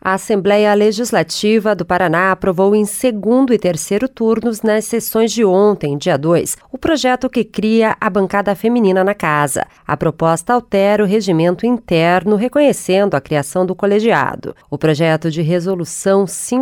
A Assembleia Legislativa do Paraná aprovou em segundo e terceiro turnos nas sessões de ontem, dia 2, o projeto que cria a bancada feminina na casa. A proposta altera o regimento interno, reconhecendo a criação do colegiado. O projeto de resolução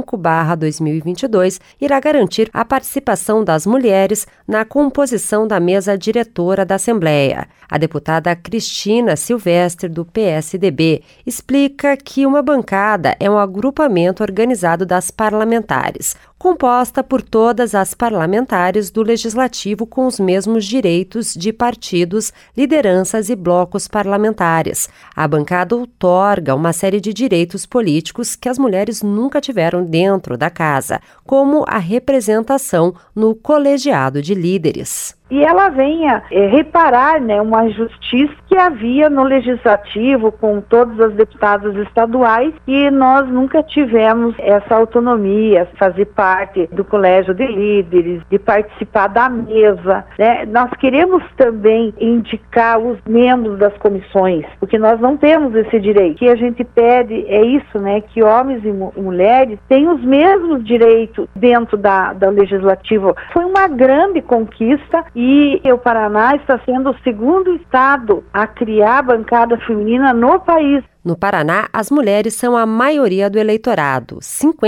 5/2022 irá garantir a participação das mulheres na composição da mesa diretora da Assembleia. A deputada Cristina Silvestre, do PSDB, explica que uma bancada é um agrupamento organizado das parlamentares, composta por todas as parlamentares do Legislativo com os mesmos direitos de partidos, lideranças e blocos parlamentares. A bancada outorga uma série de direitos políticos que as mulheres nunca tiveram dentro da casa, como a representação no colegiado de líderes. E ela venha reparar uma injustiça que havia no Legislativo com todas as deputadas estaduais, e nós nunca tivemos essa autonomia, fazer parte do colégio de líderes, de participar da mesa, né? Nós queremos também indicar os membros das comissões, porque nós não temos esse direito. O que a gente pede é isso, né? Que homens e mulheres tenham os mesmos direitos dentro do Legislativo. Foi uma grande conquista. E o Paraná está sendo o segundo estado a criar a bancada feminina no país. No Paraná, as mulheres são a maioria do eleitorado,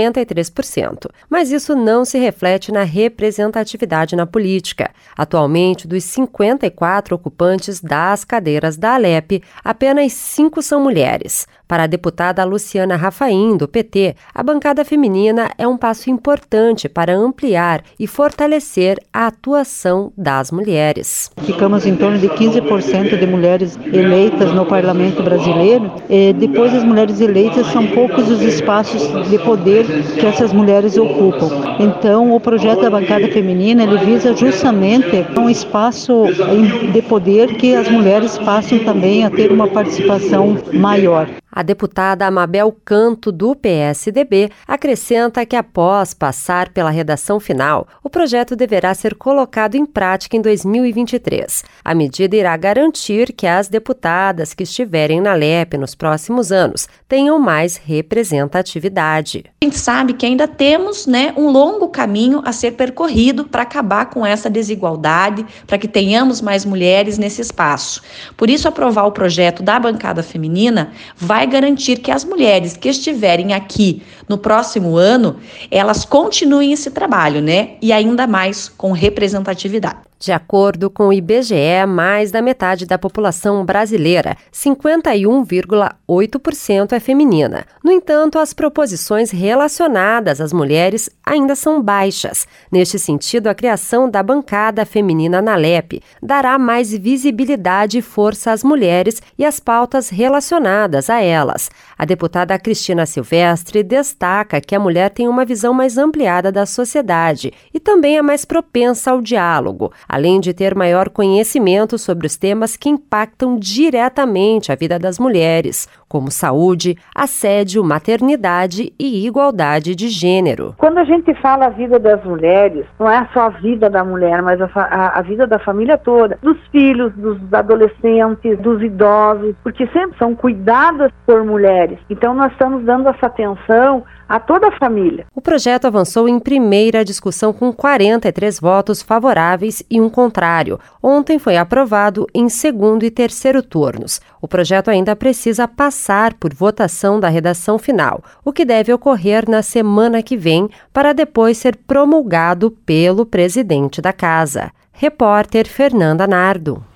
53%. Mas isso não se reflete na representatividade na política. Atualmente, dos 54 ocupantes das cadeiras da Alep, apenas 5 são mulheres. Para a deputada Luciana Rafaim, do PT, a bancada feminina é um passo importante para ampliar e fortalecer a atuação das mulheres. Ficamos em torno de 15% de mulheres eleitas no parlamento brasileiro. Depois das mulheres eleitas, são poucos os espaços de poder que essas mulheres ocupam. Então, o projeto da bancada feminina, ele visa justamente um espaço de poder que as mulheres passam também a ter uma participação maior. A deputada Amabel Canto, do PSDB, acrescenta que após passar pela redação final, o projeto deverá ser colocado em prática em 2023. A medida irá garantir que as deputadas que estiverem na Alep nos próximos anos tenham mais representatividade. A gente sabe que ainda temos um longo caminho a ser percorrido para acabar com essa desigualdade, para que tenhamos mais mulheres nesse espaço. Por isso, aprovar o projeto da bancada feminina vai garantir que as mulheres que estiverem aqui no próximo ano, elas continuem esse trabalho, E ainda mais com representatividade. De acordo com o IBGE, mais da metade da população brasileira, 51,8% é feminina. No entanto, as proposições relacionadas às mulheres ainda são baixas. Neste sentido, a criação da bancada feminina na Alep dará mais visibilidade e força às mulheres e às pautas relacionadas a elas. A deputada Cristina Silvestre destaca que a mulher tem uma visão mais ampliada da sociedade e também é mais propensa ao diálogo, além de ter maior conhecimento sobre os temas que impactam diretamente a vida das mulheres, como saúde, assédio, maternidade e igualdade de gênero. Quando a gente fala a vida das mulheres, não é só a vida da mulher, mas a vida da família toda, dos filhos, dos adolescentes, dos idosos, porque sempre são cuidadas por mulheres. Então nós estamos dando essa atenção a toda a família. O projeto avançou em primeira discussão com 43 votos favoráveis e um contrário. Ontem foi aprovado em segundo e terceiro turnos. O projeto ainda precisa passar por votação da redação final, o que deve ocorrer na semana que vem, para depois ser promulgado pelo presidente da Casa. Repórter Fernanda Nardo.